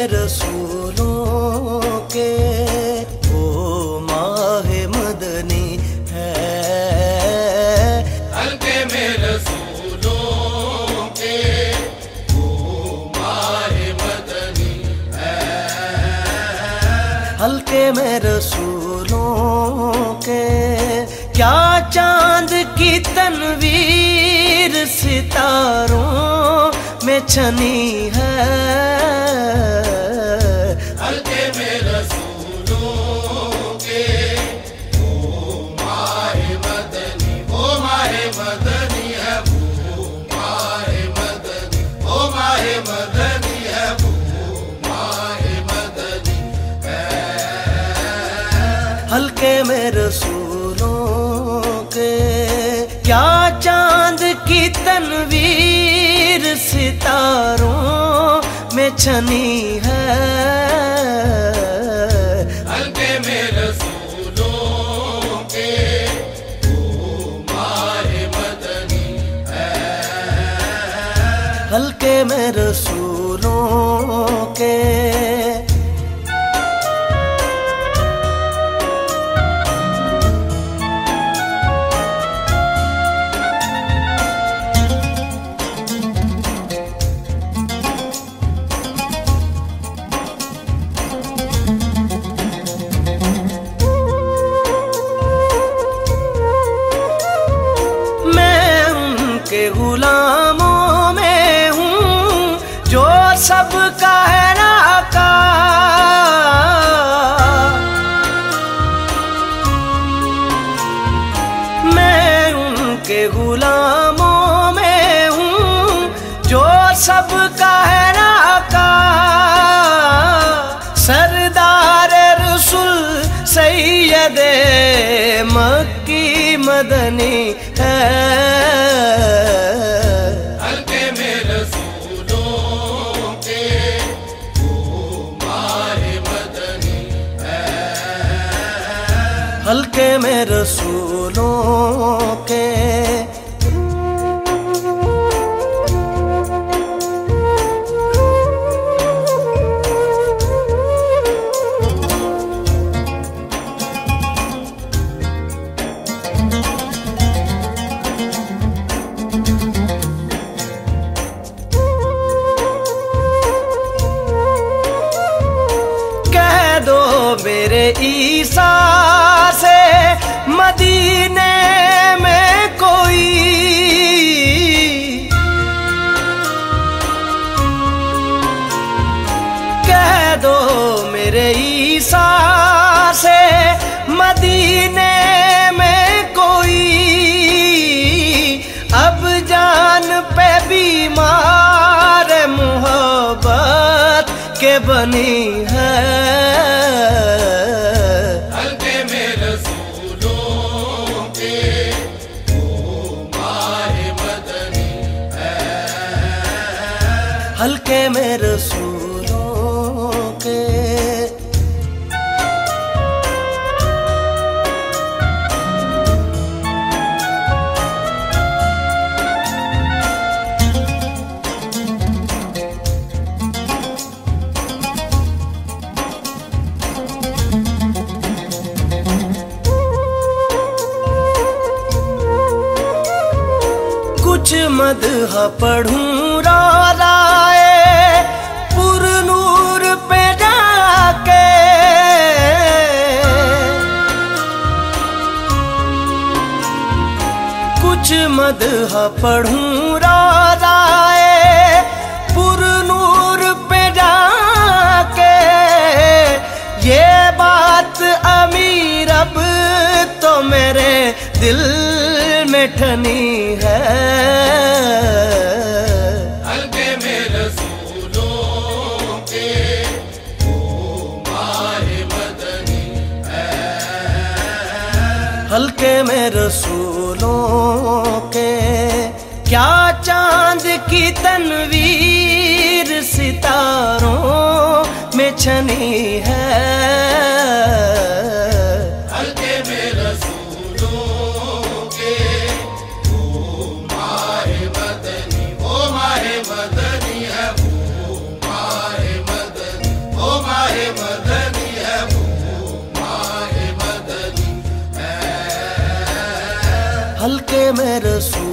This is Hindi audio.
में रसूलों के वो माहे मदनी है। हल्के में रसूलों के वो माहे मदनी है। हल्के में रसूलों के क्या चांद की तनवीर सितारों में छनी है। हल्के में रसूलों के वो माहे मदनी, वो माहे मदनी है, वो माहे मदनी, वो माहे मदनी है, वो माहे मदनी है। हल्के में रसूलों के क्या चांद की तनवीर सितारों में छनी है। हल्के में रसूलों के वो माहे मदनी है। हल्के में रसूलों के गुलामों में हूँ जो सबका है राका। मैं उनके गुलामों में हूँ जो सबका है राका। सरदार रसूल सैयदे मक्की मदनी है। हल्के में रसूलों के वो माहे मदनी है। हल्के में रसूलों के मेरे ईसा से मदीने में कोई कह दो मेरे ईसा से मदीने में कोई अब जान पे बीमार मोहब्बत के बनी है। हल्के में रसूलों के वो माहे मदनी है। हल्के में रसूलों के कुछ मदह पढ़ूं राए पुरनूर पे जाके। कुछ मदह पढ़ूं राए पुरनूर पे जाके। ये बात अमीर अब तो मेरे दिल में ठनी है। हल्के में रसूलों के वो माहे मदनी है। हल्के में रसूलों के क्या चांद की तनवीर सितारों में छनी है। हल्के में रसूलों के वो माहे मदनी, वो माहे मदनी है, वो माहे मदनी, रसूल